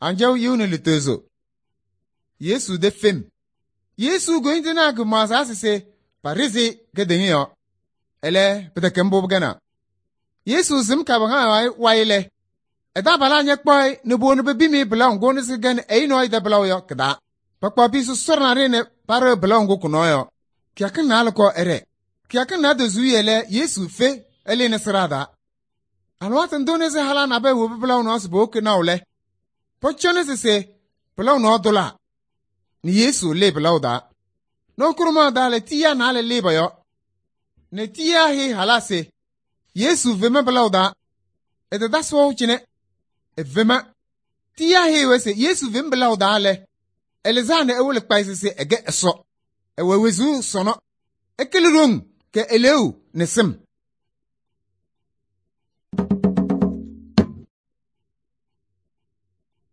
Anjau yuni litezo. Yesu de fem. Yesu goindi na gu maza se parizi gedengi yo. Ele pete kembo gana. Yesu zim ka banga waile. Eda bala nyek boy ne bo ne bimi bla ngoni se gan e no ida bla yo kada. Pakpa bisu sorna rene pare bla ngo kuno yo. Kiakin na alko ere. Kiakin na de zuyele Yesu fe ele ne srada. Alwat ndone se hala na be wo bla no se bo ke na ole. Pochone se bla no dola. Ni Yesu le bla da. No kuruma da le tia na le ba yo. Ne tia hi hala se. Yesu vema bla da. Ede da so chine. Vema tia hi we se Yesu vem bla da le. Elezane e wole kpaise se ege eso. E wewezu sono. Ekelurung ke eleu nesim.